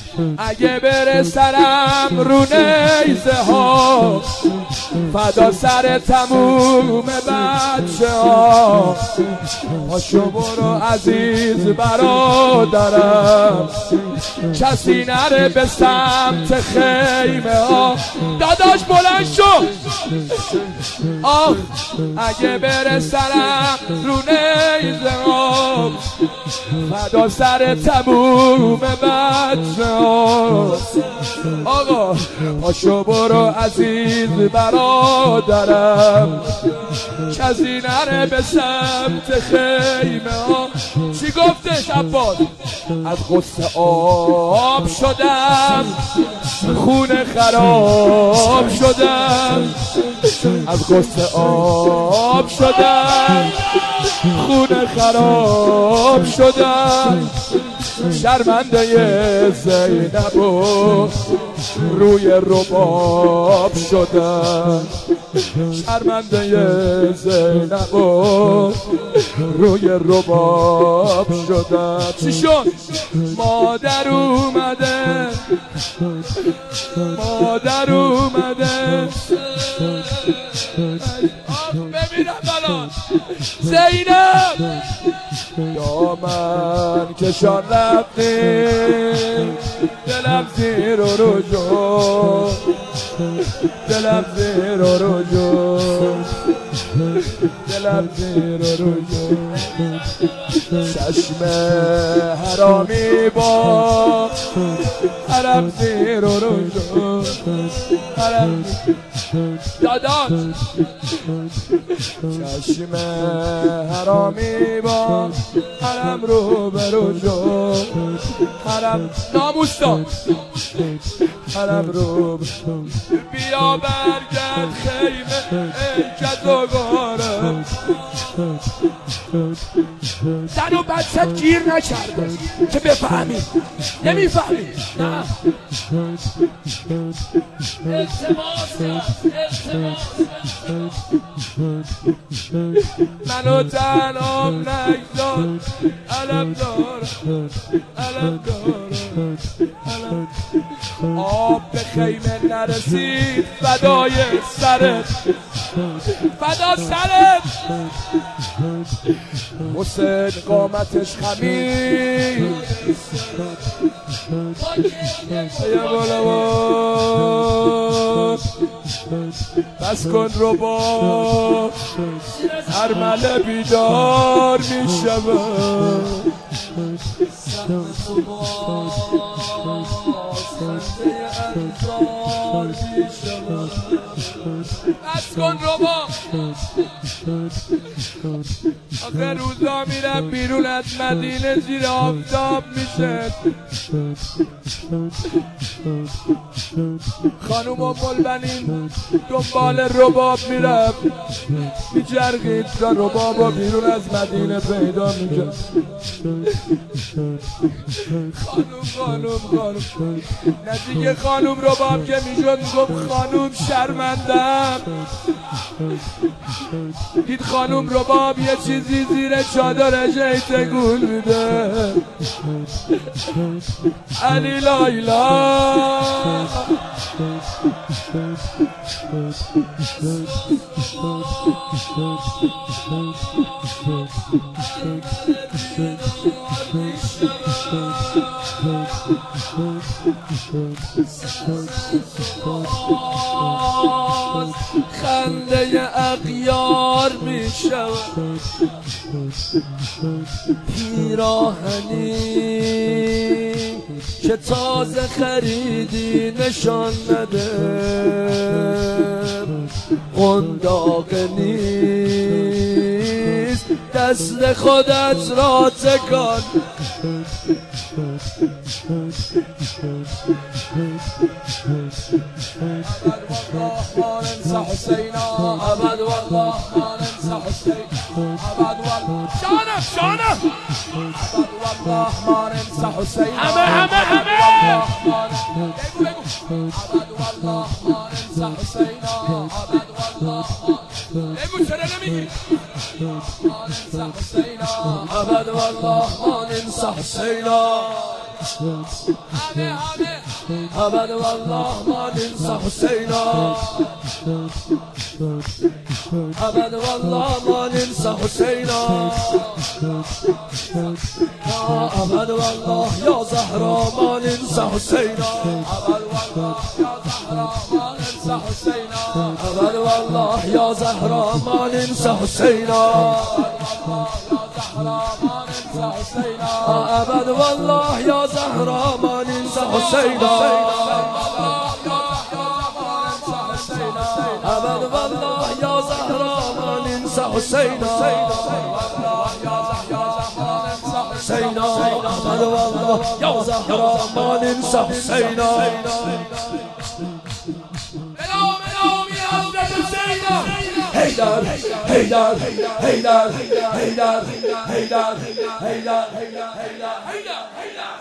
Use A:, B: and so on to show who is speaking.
A: اگه بره سرم رو نیزه ها، فدا سر تموم بچه ها. پاشو برو عزیز برادرم، کسی نره به سمت خیمه ها. داداش بلند شو. آه اگه بره سرم رو نیزه ها، فدا سر تموم بچه ها. آقا پاشو برو عزیز برادرم، کسی نره به سمت خیمه ها. چی گفتش عباس؟ از غصه آب شدم، خونه خراب شدم. از غصه آب شدم، خونه خراب شدم. شرمنده زینب روی رباب شدم. شرمنده زینب روی رباب شدم. چی شد؟ مادر اومده، مادر اومده. ببینم الان زینب دامن کشان رفتی، دلم زیر و رجوع، دلم زیر و رجوع، دلم زیر و رجوع. چشم حرامی با حرم زیر و رجوع، حرم داداش. چشم حرامی با حرم رو به رجوع، حرم ناموستا، حرم رو بیا برگرد خیمه ای کدوگارم. زن و بچت گیر نکرده که بفهمی، نمیفهمی. نه منو تنها نگذار، علم دارم، علم دارم، علم. آب به خیمه نرسید، فدای سرت، فدا سرت. حسین قامتش خمید، یا بلوان بس کن رو با ارمله بیدار می شود. بس کن رو با. آخه روزا میرم بیرون از مدینه، زیر آفتاب میشه. خانوم و ملبنین دنبال رباب میرم، میجرگید تا ربابا بیرون از مدینه پیدا میکرد. خانوم نزدیک خانوم رباب که میشد میگفت خانوم شرمندم. دید خانوم رباب یه چیزی زیر چادرش تکون میده. علی لایلا خنده اغیار می شود. پیراهنی که تازه خریدی نشان نده، قنداق نیست دست خودت را تکان. ما ننسى حسينا أبد والله، ما ننسى حسينا أبد والله. شانه شانه أبد والله ما ننسى حسينا أبد والله، أبد والله ما ننسى حسينا أبد والله. بگو چرا نمیگی؟ ما ننسى حسينا أبد والله ما ننسى حسينا. أبد والله ما ننسى حسينا أبد والله ما ننسى حسينا أبد والله يا زهرة ما ننسى حسينا أبد والله يا زهرة ما ننسى حسينا أبد والله يا زهرة ما ننسى حسينا أبد والله يا زهرة ما ننسى حسينا أبد والله يا زهرة ما ننسى حسينا حسينا أبد والله يا زهرة ما ننسى حسينا هيدر هيدر هيدر هيدر هيدر هيدر هيدر هيدر